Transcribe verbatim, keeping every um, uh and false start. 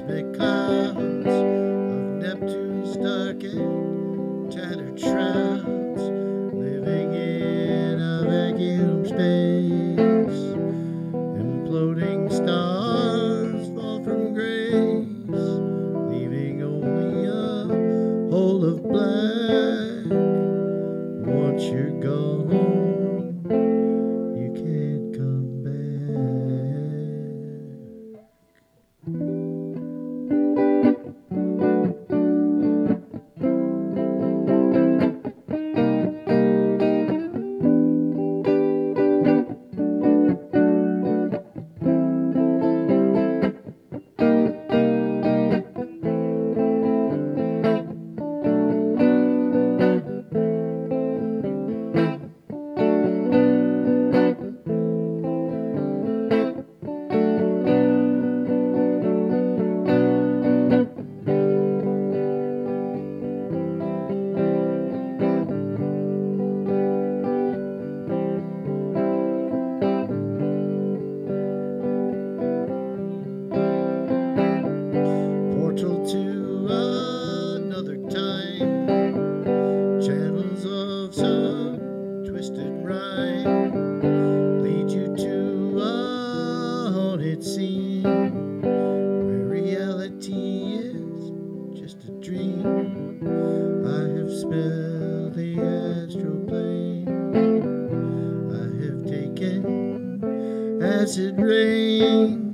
cosmic clouds of Neptune's dark and tattered shrouds, living in a vacuum space. Imploding stars fall from grace, leaving only a hole of black. Once you're gone, you can't come back. Portal to another time, channels of some twisted rhyme lead you to a haunted scene where reality is just a dream. I have smelled the astral plane, I have taken acid rain.